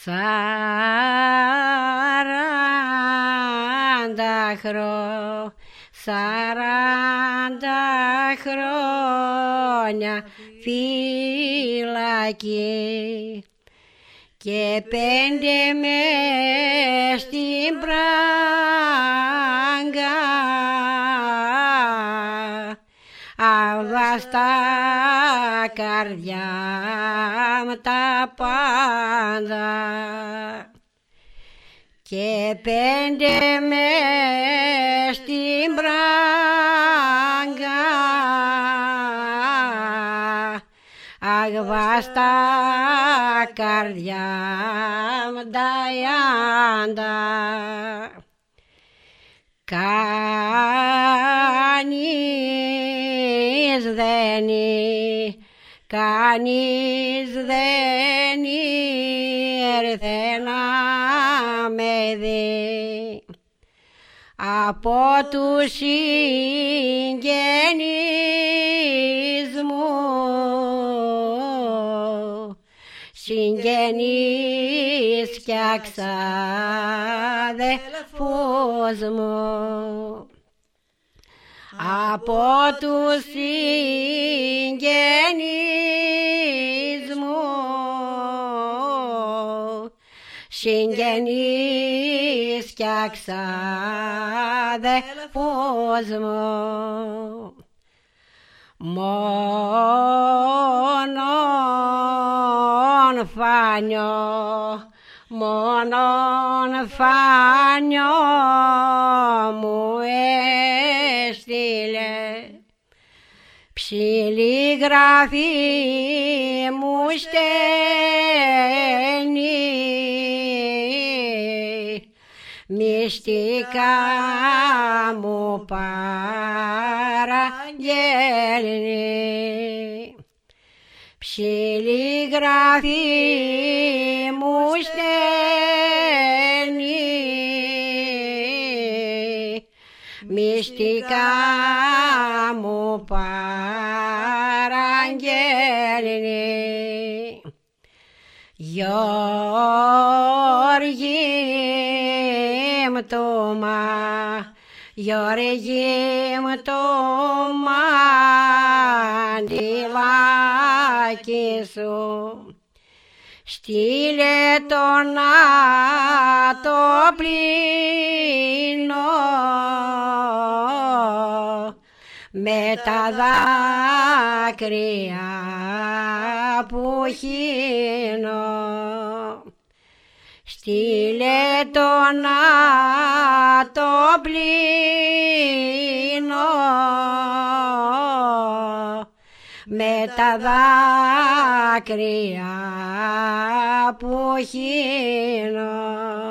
40 χρόνια φυλακή και 5 μες στην πράγκα, αβάστα καρδιά με τα πάντα και 5 μες στην πράγκα, αγβάστα καρδιά με τα ιάντα. Κανείς δεν ήρθε να με δει από τους συγγενείς μου, συγγενείς κι αξάδελφους μου, από τους συγγενείς μου, συγγενείς κι αξάδελφους μου. Μόνον Φάνιο μου έστειλε, ψηλή γραφή μου στέλνει, μυστικά μου παραγγέλνει, ψηλή γραφή μου στέλνει, μυστικά μου παραγγέλνει. Γιώργη μου το μαντιλάκι σου, στείλε το να το πλύνω με τα δάκρυα που χύνω. Στείλε το να το πλύνω με τα δάκρυα που χύνω.